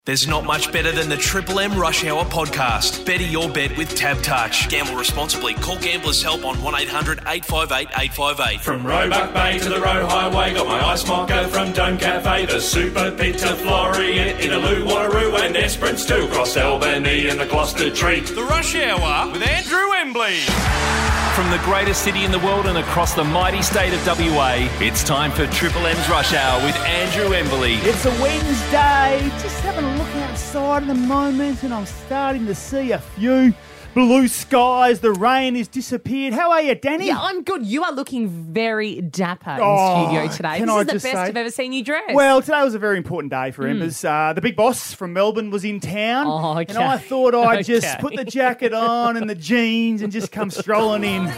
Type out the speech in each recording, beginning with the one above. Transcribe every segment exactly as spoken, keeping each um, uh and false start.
There's not much better than the Triple M Rush Hour podcast. Better your bet with Tab Touch. Gamble responsibly. Call Gamblers Help on one eight hundred eight five eight eight five eight. From Roebuck Bay to the Roe Highway, got my ice mocha from Dome Cafe, the Super Pit to Florian, Inaloo, Wanneroo and Esperance too, across Albany and the Gloucester Treat. The Rush Hour with Andrew Embley. From the greatest city in the world and across the mighty state of W A, it's time for Triple M's Rush Hour with Andrew Embley. It's a Wednesday, just having a look outside at the moment, and I'm starting to see a few blue skies. The rain has disappeared. How are you, Danny? Yeah, I'm good. You are looking very dapper in Oh, studio today. can This I is the just best say- I've ever seen you dressed. Well, today was a very important day for Embers. Uh, the big boss from Melbourne was in town, Oh, and okay. I thought I'd just Okay. put the jacket on and the jeans and just come strolling in.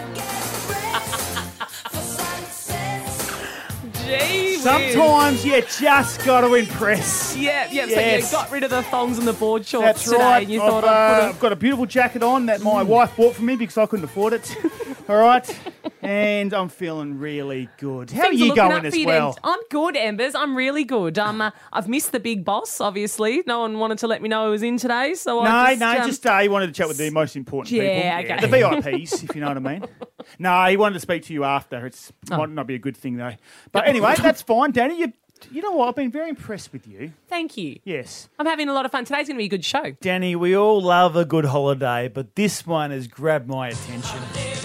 Gee whiz. Sometimes you just got to impress. Yeah, yeah. Yes. So you got rid of the thongs and the board shorts That's today, right. and you I've, thought uh, I'd put a... I've got a beautiful jacket on that my wife bought for me because I couldn't afford it. All right, and I'm feeling really good. How Things are you looking going up as for you well? then. I'm good, Embers. I'm really good. Um, uh, I've missed the big boss, obviously. No one wanted to let me know I was in today, so No, I just... no, um, just uh, he wanted to chat with the most important Yeah, people. okay. The V I Ps, if you know what I mean. No, he wanted to speak to you after. It's Oh. might not be a good thing, though. But anyway, that's fine, Danny. You, you know what? I've been very impressed with you. Thank you. Yes. I'm having a lot of fun. Today's going to be a good show. Danny, we all love a good holiday, but this one has grabbed my attention.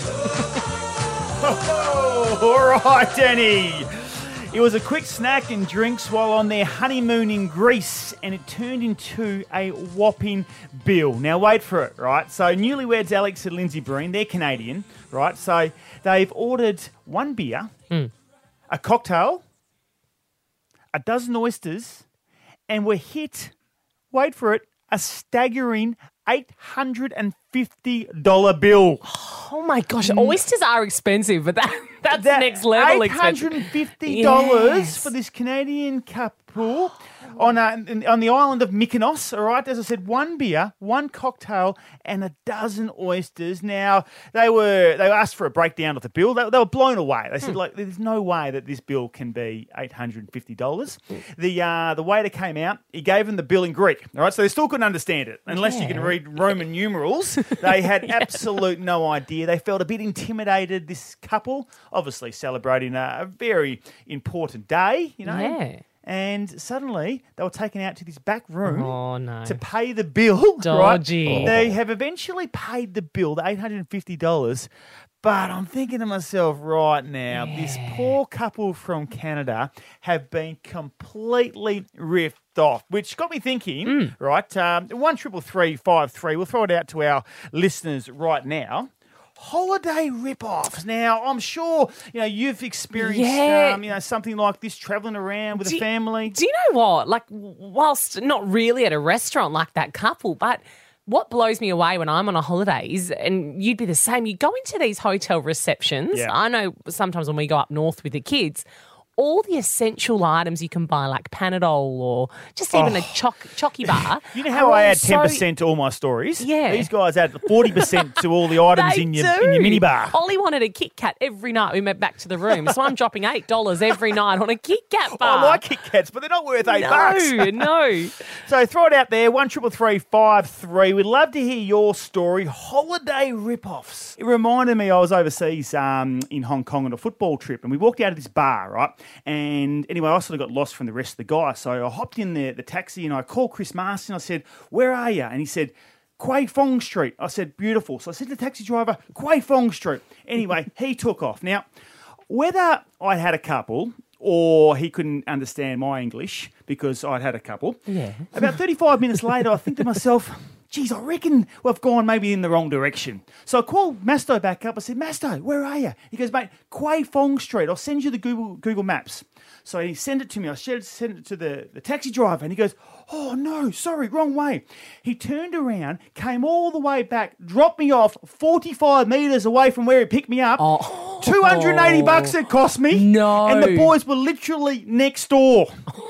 Oh, all right, Danny. It was a quick snack and drinks while on their honeymoon in Greece, and it turned into a whopping bill. Now, wait for it, right? So, newlyweds Alex and Lindsay Breen, they're Canadian, right? So, they've ordered one beer, a cocktail, a dozen oysters, and were hit, wait for it, a staggering eight hundred fifty dollars bill. Oh, my gosh. Oysters are expensive, but that that's That next level eight expensive. hundred fifty dollars Yes. for this Canadian couple on uh, on the island of Mykonos. All right, as I said, one beer, one cocktail, and a dozen oysters. Now they were they asked for a breakdown of the bill. They, they were blown away. They said, like, there's no way that this bill can be eight hundred fifty dollars. The uh, the waiter came out. He gave them the bill in Greek. All right, so they still couldn't understand it unless you can read Roman numerals. They had absolute no idea. They felt a bit intimidated. This couple, obviously celebrating a, a very important day, you know. Yeah. And suddenly they were taken out to this back room Oh, no. to pay the bill. Dodgy. Right? They have eventually paid the bill, the eight hundred fifty dollars. But I'm thinking to myself right now, this poor couple from Canada have been completely ripped off, which got me thinking, right? Um, one triple three five three. We'll throw it out to our listeners right now. Holiday rip-offs. Now, I'm sure you know you've experienced Yeah. um, you know something like this traveling around with Do a you- family. Do you know what? Like, whilst not really at a restaurant like that couple, but what blows me away when I'm on a holiday is, and you'd be the same, you go into these hotel receptions. Yeah. I know sometimes when we go up north with the kids, all the essential items you can buy, like Panadol or just even a choc chocky bar. You know how are I all add ten so- percent to all my stories? Yeah. These guys add forty percent to all the items They in your do. in your minibar. Ollie wanted a Kit Kat every night we went back to the room, so I'm dropping eight dollars every night on a Kit Kat bar. I like Kit Kats, but they're not worth eight bucks. No, no. So throw it out there, one triple three five three. We'd love to hear your story. Holiday rip-offs. It reminded me I was overseas um, in Hong Kong on a football trip, and we walked out of this bar, right? And anyway, I sort of got lost from the rest of the guys, so I hopped in the, the taxi and I called Chris Marston. I said, "Where are you?" And he said, "Kwai Fong Street." I said, "Beautiful." So I said to the taxi driver, "Kwai Fong Street." Anyway, he took off. Now, whether I had a couple or he couldn't understand my English because I'd had a couple, Yeah. about thirty-five minutes later, I think to myself, geez, I reckon we've gone maybe in the wrong direction. So I called Masto back up. I said, "Masto, where are you?" He goes, "Mate, Kwai Fong Street. I'll send you the Google Google Maps." So he sent it to me. I shared- sent it to the, the taxi driver, and he goes, "Oh, no, sorry, wrong way." He turned around, came all the way back, dropped me off forty-five metres away from where he picked me up. Oh. two hundred eighty bucks it cost me. No. And the boys were literally next door.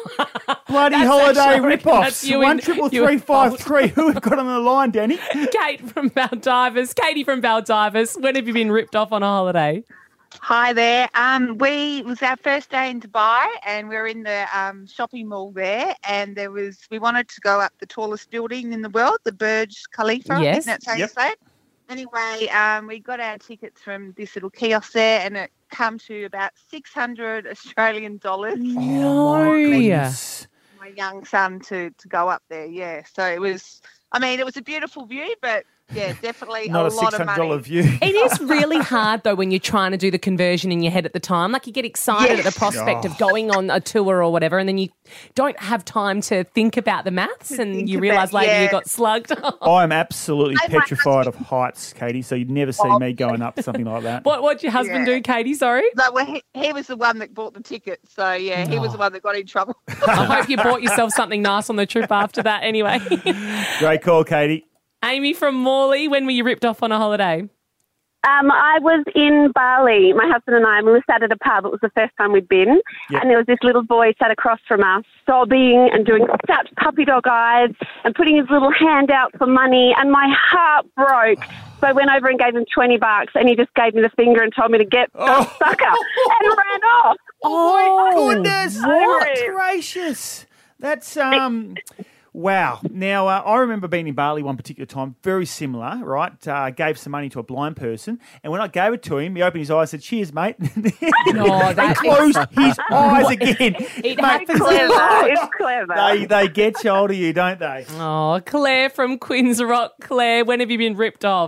Bloody That's holiday actually- rip-offs. that's you One in- triple you three in five fault. three. Who have got on the line, Danny? Kate from Baldivers. Katie from Baldivers. When have you been ripped off on a holiday? Hi there. Um, we it was our first day in Dubai, and we were in the um, shopping mall there. And there was we wanted to go up the tallest building in the world, the Burj Khalifa. Yes. I think that's how Yep. you say it. Anyway, um, we got our tickets from this little kiosk there, and it come to about six hundred Australian dollars. No. Goodness. My young son to to go up there. Yeah, so it was. I mean, it was a beautiful view, but yeah, definitely Not a a lot six of hundred dollars money. view. It is really hard, though, when you're trying to do the conversion in your head at the time. Like, you get excited Yes. at the prospect Oh. of going on a tour or whatever, and then you don't have time to think about the maths, and think you about- realise later you yeah. got slugged. I'm absolutely I might petrified of heights, Katie, so you'd never see me going up something like that. What what'd your husband Yeah. do, Katie? Sorry? No, well, he, he was the one that bought the ticket. So, yeah, he was the one that got in trouble. I hope you bought yourself something nice on the trip after that anyway. Great call, Katie. Amy from Morley, when were you ripped off on a holiday? Um, I was in Bali, my husband and I, and we were sat at a pub. It was the first time we'd been. Yep. And there was this little boy sat across from us, sobbing and doing such puppy dog eyes and putting his little hand out for money, and my heart broke. So I went over and gave him twenty bucks, and he just gave me the finger and told me to get Oh. sucker and ran off. Oh, Goodness, what? gracious. That's, um, wow. Now, uh, I remember being in Bali one particular time, very similar, right? Uh, gave some money to a blind person, and when I gave it to him, he opened his eyes and said, cheers, mate. No, and that closed his eyes again. It Mate, happens a Clever. lot. It's clever. they, they get you hold of you, don't they? Oh, Claire from Quinns Rock. Claire, when have you been ripped off?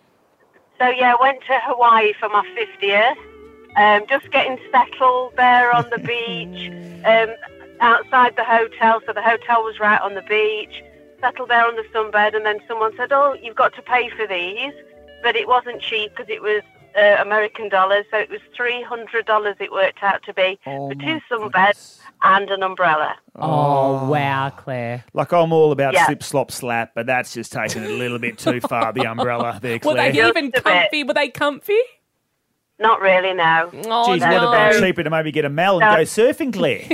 So, yeah, I went to Hawaii for my fiftieth. Um, just getting settled there on the beach, um, outside the hotel. So the hotel was right on the beach. Settled there on the sunbed, and then someone said, oh, you've got to pay for these. But it wasn't cheap because it was uh, American dollars. So it was three hundred dollars it worked out to be Oh, for my two sunbeds goodness. and an umbrella. Oh, wow, Claire. Like, I'm all about Yeah. slip, slop, slap, but that's just taking it a little bit too far, the umbrella there, Were Claire. they even Just a bit. comfy? Were they comfy? Not really, no. Oh, Geez, no. would have been cheaper to maybe get a Mel and No. go surfing, Claire.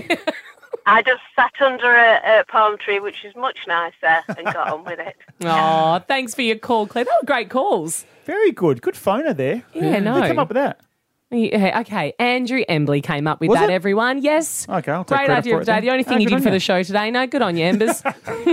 I just sat under a, a palm tree, which is much nicer, and got on with it. Oh, thanks for your call, Claire. They were great calls. Very good. Good phoner there. Yeah, Who no. come up with that? Yeah, okay, Andrew Embley came up with Was that, it? everyone. Yes. Okay, I'll take Great credit idea for of it the day. then. The only thing Oh, you good did on for you. the show today. No, good on you, Embers.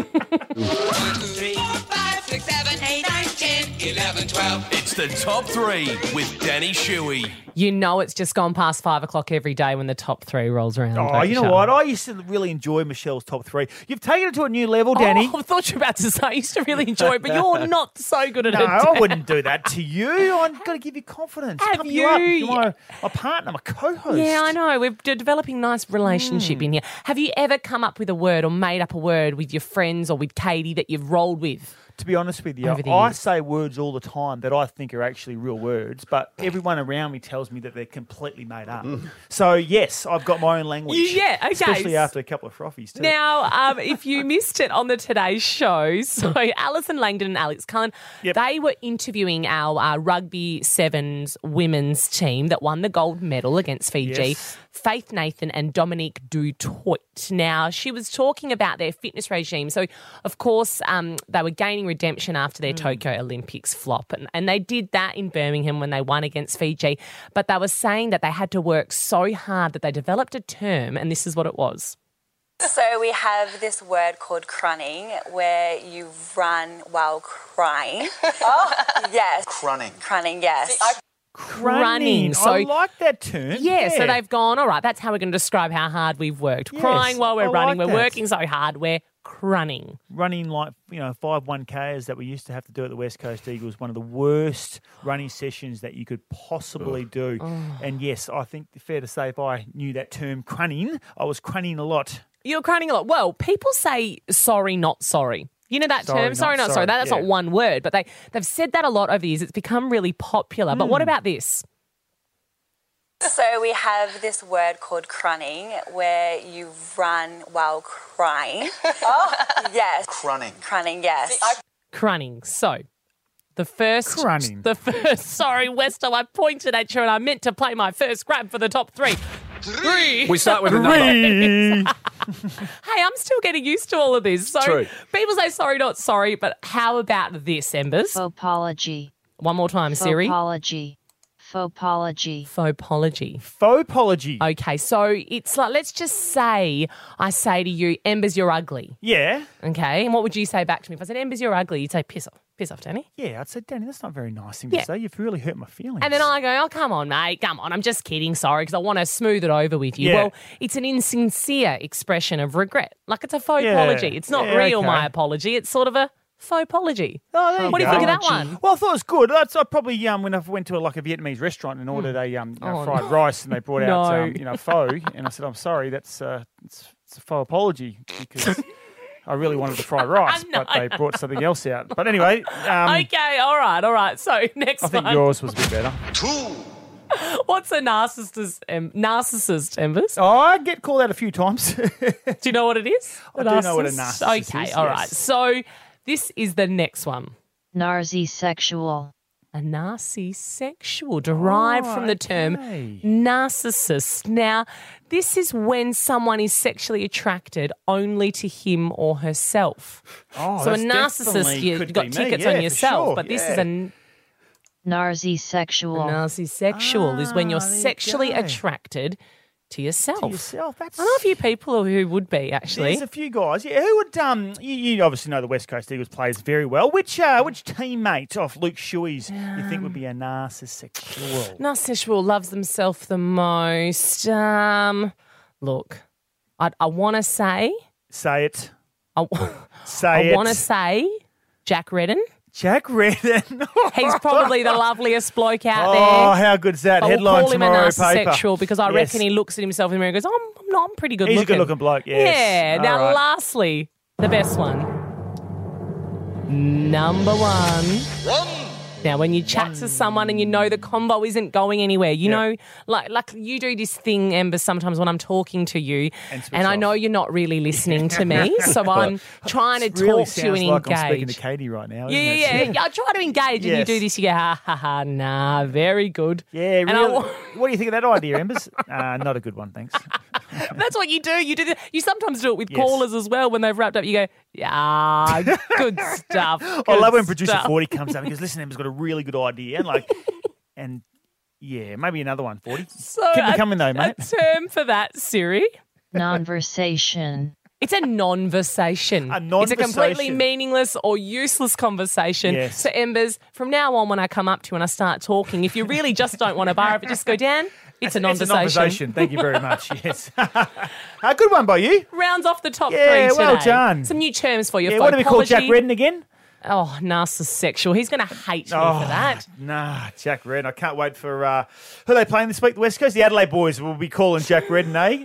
It's the top three with Danny Shuey. You know it's just gone past five o'clock every day when the top three rolls around. Oh, don't you know Charlotte? what? I used to really enjoy Michelle's top three. You've taken it to a new level, Danny. Oh, I thought you were about to say I used to really enjoy it, but you're not so good at No, it. I Dan. wouldn't do that to you. I've got to give you confidence. Have Pump you up. you? You're my, my partner, my co-host. Yeah, I know. We're de- developing nice relationship Hmm. in here. Have you ever come up with a word or made up a word with your friends or with Katie that you've rolled with? To be honest with you, Over the I years. say words all the time that I think are actually real words, but everyone around me tells me that they're completely made up. So, yes, I've got my own language. Yeah, okay. Especially after a couple of frothies, too. Now, um, if you missed it on the Today Show, so Alison Langdon and Alex Cullen, Yep. they were interviewing our uh, Rugby Sevens women's team that won the gold medal against Fiji, Yes. Faith Nathan and Dominique Dutoit. Now, she was talking about their fitness regime. So, of course, um, they were gaining redemption after their Tokyo Olympics flop, and, and they did that in Birmingham when they won against Fiji. But they were saying that they had to work so hard that they developed a term, and this is what it was. So we have this word called crunning, where you run while crying. Oh, yes. Crunning. Crunning, yes. Crunning. So- I like that term. Yeah, so they've gone, all right, that's how we're going to describe how hard we've worked. Yes, Crying while we're I running, like we're that. working so hard, we're crunning. Running like, you know, five one Ks that we used to have to do at the West Coast Eagles, one of the worst running sessions that you could possibly do. And yes, I think fair to say if I knew that term crunning, I was crunning a lot. You're crunning a lot. Well, people say sorry, not sorry. You know that Sorry, term? not Sorry, not sorry. sorry, That, that's yeah. not one word, but they, they've said that a lot over the years. It's become really popular. But Hmm. what about this? So we have this word called crunning, where you run while crying. Oh, yes. Crunning. Crunning, yes. Crunning. So, the first... Crunning. The first... Sorry, Westo, I pointed at you and I meant to play my first grab for the top three. Three. We start with a number. Three. Hey, I'm still getting used to all of this. So True. people say sorry, not sorry, but how about this, Embers? Apology. One more time, Siri. Apology. Phopology. Phopology. Phopology. Okay, so it's like, let's just say I say to you, Embers, you're ugly. Yeah. Okay, and what would you say back to me? If I said, Embers, you're ugly, you'd say, piss off. Piss off, Danny. Yeah, I'd say, Danny, that's not very nice thing Yeah. to say. You've really hurt my feelings. And then I go, oh, come on, mate, come on. I'm just kidding, sorry, because I want to smooth it over with you. Yeah. Well, it's an insincere expression of regret. Like it's a faux Yeah. apology. It's not Yeah, real, okay. my apology. It's sort of a faux apology. Oh, there you what do you go. think of that one? Well, I thought it was good. That's I probably um when I went to a, like a Vietnamese restaurant and ordered a um you know, Oh, fried no. rice and they brought out No. um, you know pho and I said I'm sorry that's uh it's, it's a faux apology because I really wanted the fried rice No, but they brought something else out. But anyway, um, Okay, all right, all right. So next I think one. yours was a bit better. What's a narcissist, em- narcissist, Embers? Oh, I get called out a few times. Do you know what it is? I do know what a narcissist Okay, is, all yes. right. So this is the next one. Narsisexual. A narcissexual, derived Oh, from the term okay. narcissist. Now, this is when someone is sexually attracted only to him or herself. Oh, so a that's narcissist, definitely you could got be me. tickets Yeah, on for yourself, sure, but this yeah. is a n- Narsisexual. narcissexual is when you're Ah, there you sexually go. attracted to yourself. To yourself. That's I know a few people who would be actually. There's a few guys. Yeah, who would um? You, you obviously know the West Coast Eagles players very well. Which uh, which teammate off Luke Shuey's you think would be a narcissexual? Narcissexual loves themselves the most. Um, look, I, I want to say, Say it. I, Say I it. want to say, Jack Redden. Jack Redden. He's probably the loveliest bloke out Oh, there. how good's that? I will Headline call him a tomorrow narcissexual paper. because I Yes. reckon he looks at himself in the mirror and goes, oh, I'm, not, I'm pretty good He's looking. a good-looking bloke, yes. Yeah. All Now, right. lastly, the best one. Number one. Now, when you chat to someone and you know the combo isn't going anywhere, you Yeah. know, like like you do this thing, Ember, sometimes when I'm talking to you, And switch and I off. know you're not really listening to me, so I'm trying to It really talk to you sounds and like engage. I'm speaking to Katie right now. Yeah, isn't yeah, it? yeah. I try to engage, and you Yes. do this. You go, ha ha ha, nah, very good. Yeah, And I really. wa- What do you think of that idea, Embers? Uh, not a good one, thanks. That's what you do. You do. The, you sometimes do it with Yes. callers as well. When they've wrapped up, you go, yeah, good stuff. I good love when producer stuff." forty comes up and goes, "Listen, Embers got a really good idea," and like, and yeah, maybe another one, forty. So Keep me a- coming though, A mate. term for that, Siri. Nonversation. It's a non-versation. A It's a completely non-versation. meaningless or useless conversation. Yes. So, Embers, from now on, when I come up to you and I start talking, if you really just don't want to borrow it, just go down. It's a It's a non-versation. non-versation. Thank you very much. Yes, a good one by you. Rounds off the top Yeah, three today. well done. Some new terms for you. Yeah, what do we call Jack Phopology. Redden again? Oh, narcissexual. He's going to hate me Oh, for that. Nah, Jack Redden. I can't wait for uh, who are they playing this week? The West Coast, the Adelaide boys will be calling Jack Redden, eh?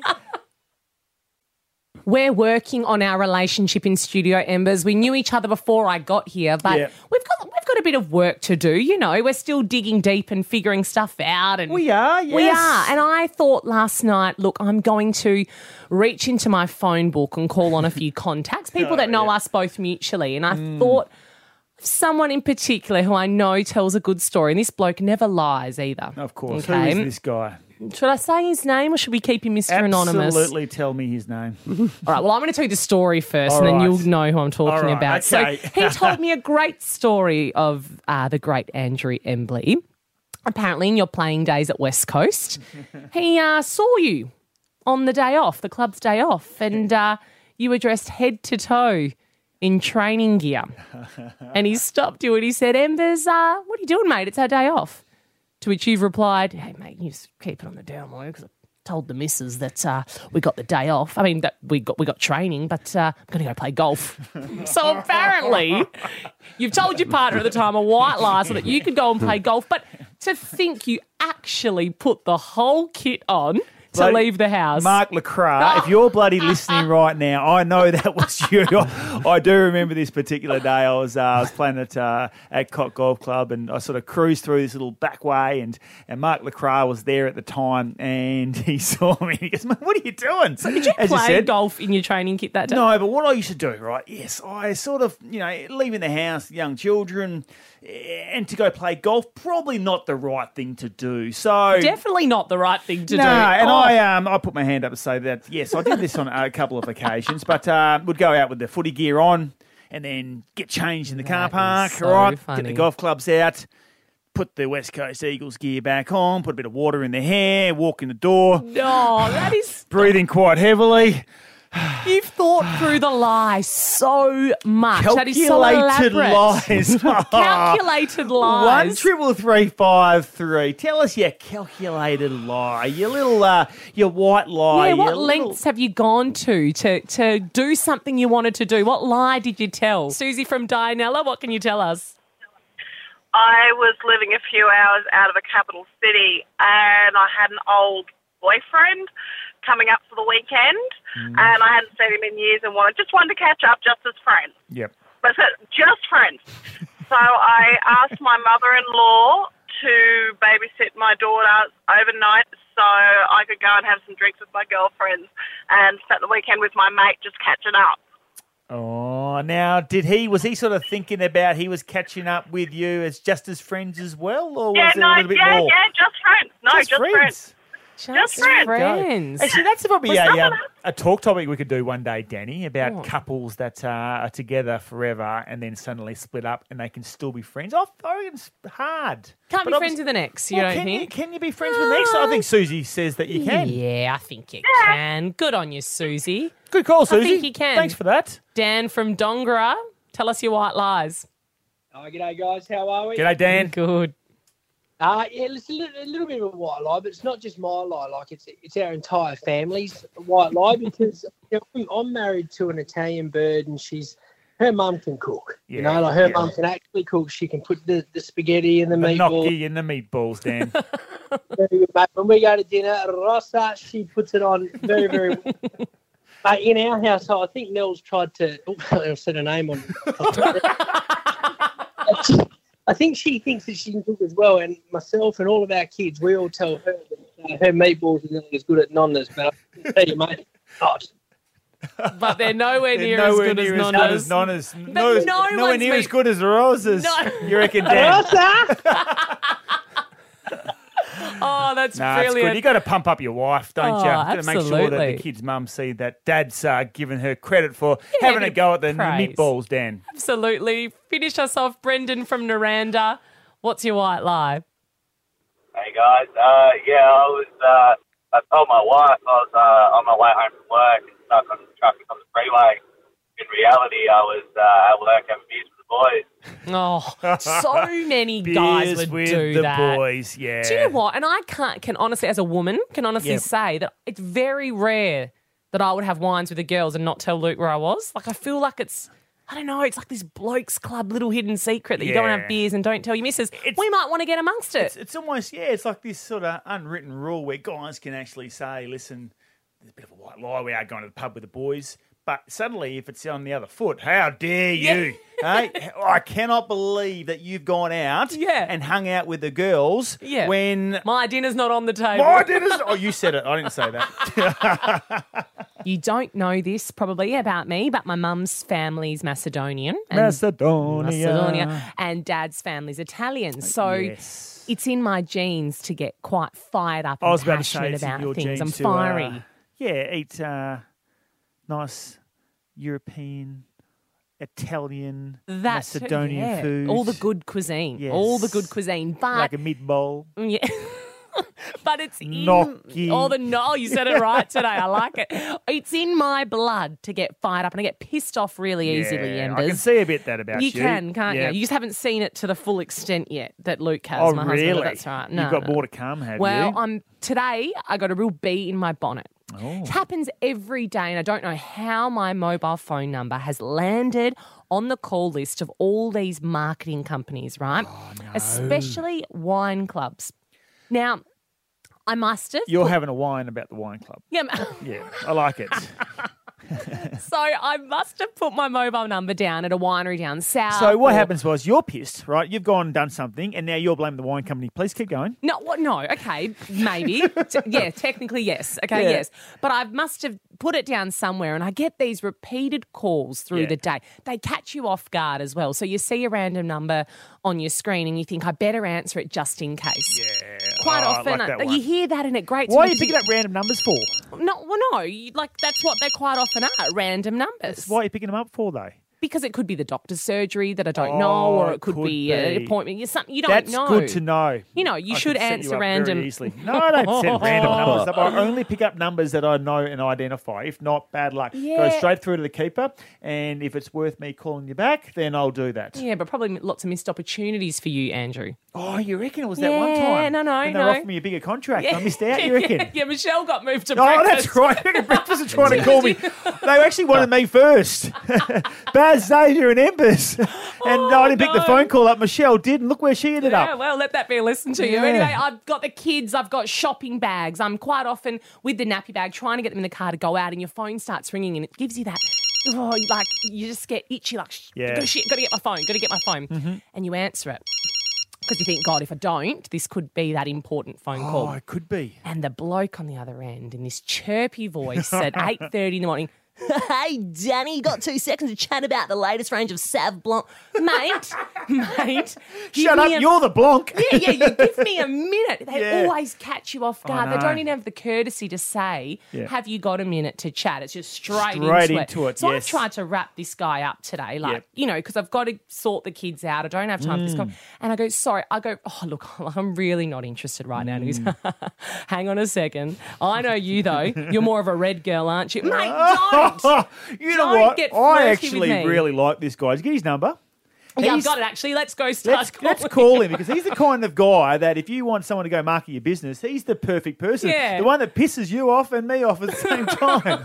We're working on our relationship in Studio Embers. We knew each other before I got here, but Yeah. we've got we've got a bit of work to do. You know, we're still digging deep and figuring stuff out. And We are, yes. we are. And I thought last night, look, I'm going to reach into my phone book and call on a few contacts, people Oh, that know yeah. us both mutually. And I thought of someone in particular who I know tells a good story. And this bloke never lies either. Of course. Okay. Who is this guy? Should I say his name or should we keep him Mister Anonymous? Absolutely, tell me his name. All right, well, I'm going to tell you the story first, All and then right. you'll know who I'm talking All right, about. okay. So he told me a great story of uh, the great Andrew Embley. Apparently, in your playing days at West Coast, he uh, saw you on the day off, the club's day off, and uh, you were dressed head to toe in training gear. And he stopped you and he said, Embers, uh, what are you doing, mate? It's our day off. To which you've replied, hey, mate, you just keep it on the down low because I told the missus that uh, we got the day off. I mean, that we got we got training, but uh, I'm going to go play golf. So apparently you've told your partner at the time a white lie so that you could go and play golf. But to think you actually put the whole kit on to Bloody leave the house. Mark Lacroix, if you're bloody listening right now, I know that was you. I do remember this particular day. I was uh, I was playing at uh, at Cock Golf Club, and I sort of cruised through this little back way, and, and Mark Lacroix was there at the time, and he saw me. And he goes, "Man, what are you doing?" So did you As play said. golf in your training kit that day? No, but what I used to do, right? Yes, I sort of, you know, leaving the house, young children, and to go play golf, probably not the right thing to do. So Definitely not the right thing to no, do. and Oh. I um I put my hand up and say that yes, I did this on a couple of occasions, but uh, would go out with the footy gear on and then get changed in the car That park, is all so right? Get funny. the golf clubs out. put the West Coast Eagles gear back on, put a bit of water in their hair, walk in the door. No, that is... Breathing quite heavily. You've thought through the lie so much. That is so Calculated elaborate. lies. Calculated lies. One triple three five three. Tell us your calculated lie, your little, uh, your white lie. Yeah, what your little- lengths have you gone to, to to do something you wanted to do? What lie did you tell? Susie from Dianella, what can you tell us? I was living a few hours out of the capital city and I had an old boyfriend coming up for the weekend Mm. and I hadn't seen him in years and wanted just wanted to catch up just as friends. Yep. But so, just friends. So I asked my mother-in-law to babysit my daughter overnight so I could go and have some drinks with my girlfriends and spent the weekend with my mate just catching up. Oh, now, did he, was he sort of thinking about he was catching up with you as just as friends as well, or was yeah, it no, a little bit yeah, more? yeah, just friends. No, Just just, friends. friends. Just, Just friends. friends. Actually, that's probably Was a, someone- um, a talk topic we could do one day, Danny, about Oh. couples that uh, are together forever and then suddenly split up and they can still be friends. Oh, I reckon it's hard. Can't But be obvi- friends with an ex, you Well, don't can think? You, can you be friends with an ex? I think Susie says that you can. Yeah, I think you can. Good on you, Susie. Good call, I Susie. think you can. Thanks for that. Dan from Dongara, tell us your white lies. Oh, g'day, guys. How are we? G'day, Dan. Good. Uh, yeah, it's a little, a little bit of a white lie, but it's not just my lie. Like, it's it's our entire family's white lie because you know, I'm, I'm married to an Italian bird and she's her mum can cook. Yeah, you know, like her yeah. mum can actually cook. She can put the, the spaghetti and the, The meatballs. gnocchi and the meatballs, Dan. Very good, mate. When we go to dinner, Rossa, she puts it on very, very well. But in our household, I think Nell's tried to... Oh, I said her name on... I think she thinks that she can cook as well, and myself and all of our kids, we all tell her that uh, her meatballs are nearly as good at Nonna's, but I can tell you, mate, not. But they're nowhere They're near nowhere as good near as as Nonna's. good as Nonna's. But No, no nowhere one's near as meat- good as Rosa's. No. You reckon, Dan? Rosa! Oh, that's Nah, it's good. brilliant. You got to pump up your wife, don't Oh, you? Got to make sure that absolutely. the kids' mum see that dad's uh, giving her credit for Yeah, having a bit go of at the praise. meatballs, Dan. Absolutely. Finish us off, Brendan from Naranda. What's your white lie? Hey guys, uh, yeah, I was. Uh, I told my wife I was uh, on my way home from work and stuck on traffic on the freeway. In reality, I was uh, at work having beers with the boys. Oh, so many guys Beers would with do the that. boys, yeah. Do you know what? And I can't can honestly, as a woman, can honestly Yep. say that it's very rare that I would have wines with the girls and not tell Luke where I was. Like I feel like it's. I don't know, it's like this blokes club little hidden secret that you go and Yeah. have beers and don't tell your missus. We might want to get amongst it. It's, it's almost, yeah, it's like this sort of unwritten rule where guys can actually say, listen, there's a bit of a white lie. We are going to the pub with the boys. But suddenly, if it's on the other foot, how dare you? Hey, I cannot believe that you've gone out Yeah. and hung out with the girls Yeah. when My dinner's not on the table. my dinner's... Oh, you said it. I didn't say that. You don't know this probably about me, but my mum's family's Macedonian. and- Macedonia. Macedonia. And dad's family's Italian. So Yes. it's in my genes to get quite fired up and I was about to say passionate it's in about your things. genes I'm to, fiery. uh, yeah, eat uh, nice European, Italian, That's Macedonian yeah, food. all the good cuisine, all the good Yes. cuisine. But Like a meatball. yeah. But it's in Gnocchi. oh the no, you said it right today. I like it. It's in my blood to get fired up and I get pissed off really easily. Yeah, Embers. I can see a bit that about you. You can, can't Yeah. you? You just haven't seen it to the full extent yet that Luke has. Oh, my really? husband. That's right. No, You've got no. more to come, have well, you? I'm today. I got a real bee in my bonnet. Oh. It happens every day, and I don't know how my mobile phone number has landed on the call list of all these marketing companies, right? Oh, Especially wine clubs. Now, I must have. You're put- having a wine about the wine club. Yeah. Yeah, I like it. So I must have put my mobile number down at a winery down south. So what or- happens was you're pissed, right? You've gone and done something, and now you're blaming the wine company. Please keep going. No, what? No, okay, maybe. T- yeah, technically, yes. Okay, Yeah. yes. But I must have put it down somewhere, and I get these repeated calls through Yeah. the day. They catch you off guard as well. So you see a random number on your screen, and you think, I better answer it just in case. Yeah. Quite Oh, I often, like that uh, one. you hear that, and it grates. Why me are you picking because- up random numbers for? No, well, no. You, like that's what they quite often are. Random numbers. Why are you picking them up for, though? Because it could be the doctor's surgery that I don't know, Oh, or it it could, could be, be. an appointment. You, something, you don't That's know. good to know. You know, you I should can set answer you up random. very easily. No, I don't set random numbers up. I only pick up numbers that I know and identify. If not, bad luck. Yeah. Go straight through to the keeper, and if it's worth me calling you back, then I'll do that. Yeah, but probably lots of missed opportunities for you, Andrew. Oh, you reckon it was that one Yeah, time? no, no, when they no. offered me a bigger contract. I missed out, you reckon? Yeah, yeah, Michelle got moved to Oh, breakfast. that's right. I reckon Breakfast are trying to call me. They actually wanted me first. Baz, Xavier and Embers. And I didn't pick the no. phone call up. Michelle did, and look where she ended Yeah, up. well, let that be a listen to you. Yeah. Anyway, I've got the kids, I've got shopping bags. I'm quite often with the nappy bag trying to get them in the car to go out, and your phone starts ringing, and it gives you that, oh, like, you just get itchy, like, sh- Yeah. gotta, shit, gotta get my phone, gotta get my phone. Mm-hmm. And you answer it. Because you think, God, if I don't, this could be that important phone call. Oh, it could be. And the bloke on the other end in this chirpy voice at eight thirty in the morning, hey, Danny, you got two seconds to chat about the latest range of Sav Blanc. Mate, mate. give Shut up, me a- you're the Blanc. Yeah, yeah, you give me a minute. They Yeah. always catch you off guard. I They know. don't even have the courtesy to say, Yeah. have you got a minute to chat? It's just straight, Straight into, into it, So I've yes. tried to wrap this guy up today, like, Yep. you know, because I've got to sort the kids out. I don't have time for this Mm. guy. And I go, sorry. I go, oh, look, I'm really not interested right now. And he goes, Mm. hang on a second. I know you, though. You're more of a red girl, aren't you? Mate, don't. You know Don't what? get I flirty actually with me. really like this guy. Did you get his number? Yeah, I've He's- got it, actually. Let's go start Let's, calling. let's call him because he's the kind of guy that if you want someone to go market your business, he's the perfect person. Yeah. The one that pisses you off and me off at the same time.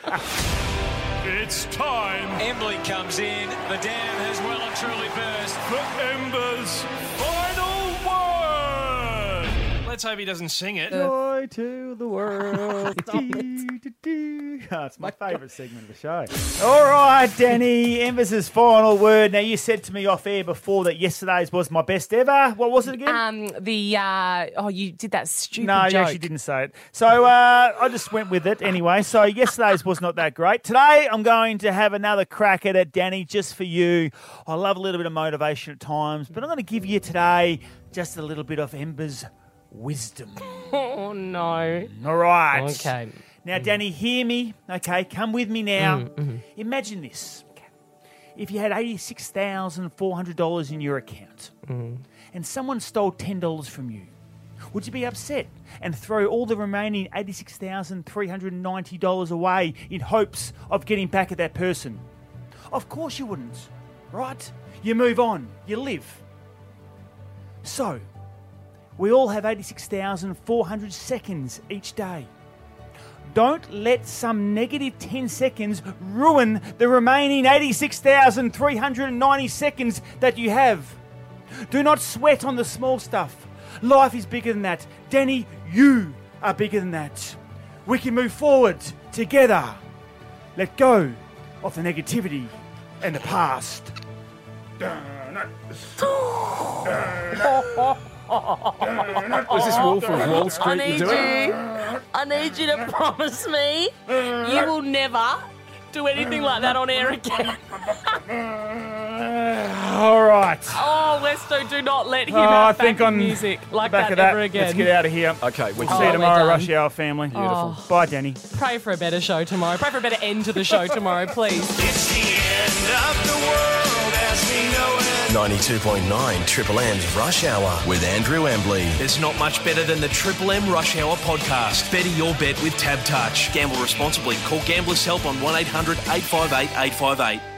It's time. Embley comes in. The dam has well and truly burst. For Ember's final word. Let's hope he doesn't sing it. Joy to the world. Dee, dee, dee. Oh, it's my favourite segment of the show. All right, Danny, Embers' final word. Now, you said to me off air before that yesterday's was my best ever. What was it again? Um, the, uh, oh, you did that stupid No, you joke. actually didn't say it. So uh, I just went with it anyway. So yesterday's was not that great. Today I'm going to have another crack at it, Danny, just for you. I love a little bit of motivation at times, but I'm going to give you today just a little bit of Ember's wisdom. Oh, no. All right. Okay. Now, Danny, hear me. Okay, come with me now. Mm, mhm. Imagine this. If you had eighty-six thousand four hundred dollars in your account Mm. and someone stole ten dollars from you, would you be upset and throw all the remaining eighty-six thousand three hundred ninety dollars away in hopes of getting back at that person? Of course you wouldn't, right? You move on. You live. So, we all have eighty-six thousand four hundred seconds each day. Don't let some negative ten seconds ruin the remaining eighty-six thousand three hundred ninety seconds that you have. Do not sweat on the small stuff. Life is bigger than that. Danny, you are bigger than that. We can move forward together. Let go of the negativity and the past. Was this Wolf of Wall Street I need you doing? you. I need you to promise me you will never do anything like that on air again. All right. Oh, Westo, do not let him Oh, I have think backing on music like back that, of that, ever again. let's get out of here. Okay, we We'll can see you Oh, we're tomorrow, done. Rush Hour family. Beautiful. Bye, Danny. Pray for a better show tomorrow. Pray for a better end to the show tomorrow, please. It's the end of the world as we know it. ninety-two point nine Triple M's Rush Hour with Andrew Embley. There's not much better than the Triple M Rush Hour podcast. Better your bet with Tab Touch. Gamble responsibly. Call Gamblers Help on one eight hundred eight five eight eight five eight.